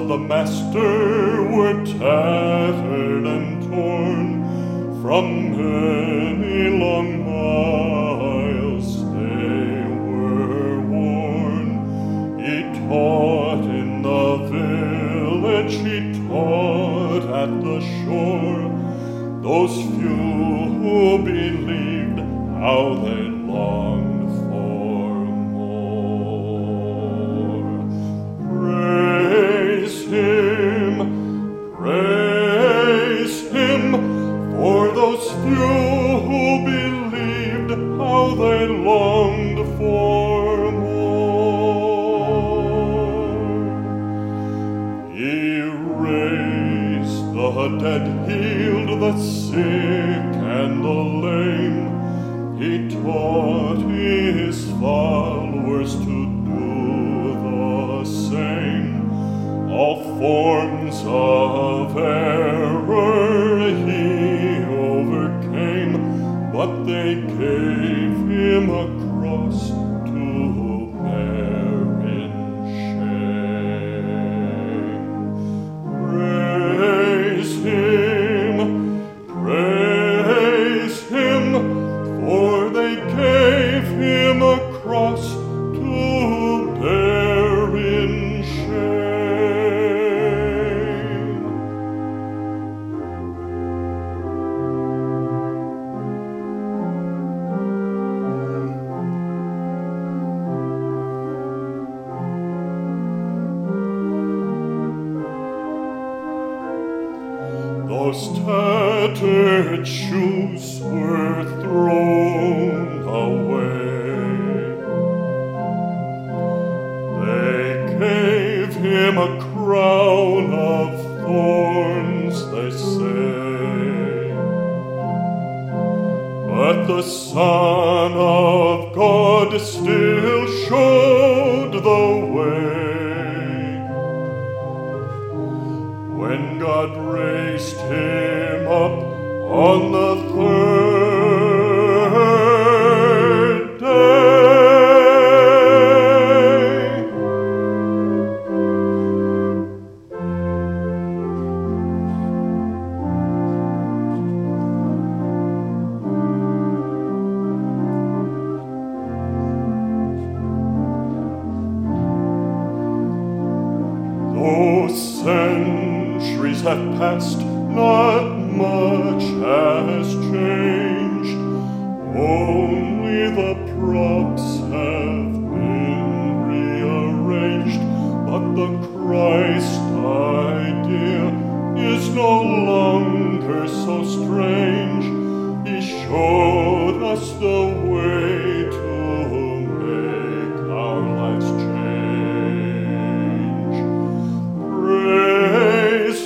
the Master were tattered and torn from many long miles they were worn. He taught in the village, he taught at the shore. Those few who believed, how they longed for more. Praise him, for those few who believed, how they longed for more. He raised the dead, healed the sick and the lame. He taught his followers to do the same. All forms of error he overcame, but they gave him a cross to bear in shame. Praise him, for they gave him a cross to bear in shame. Those tattered shoes were thrown away. They gave him a crown of thorns, they say. But the Son of God still showed the way. When God raised him up on the third day. Though centuries have passed, not much has changed. Only the props have been rearranged, but the Christ idea is no longer so strange. He showed us the way to make our lives change. Praise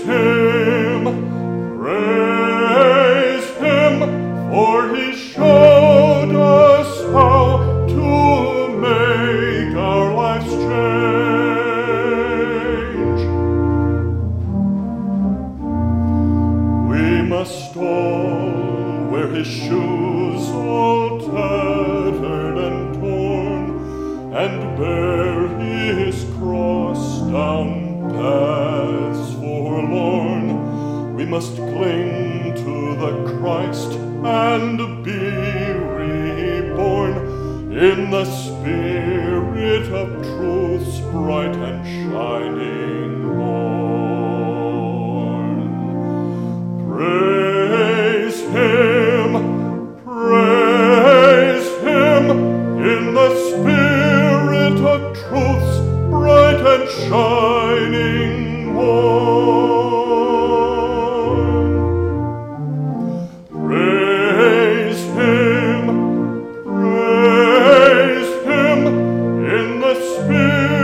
him, for he showed us how to make our lives change. We must all wear his shoes, all tattered and torn, and bear his cross down paths forlorn. We must cling to the Christ and be reborn in the spirit of truth's bright and shining morn. Praise him in the spirit of truth's bright and shining morn. Praise him in the spirit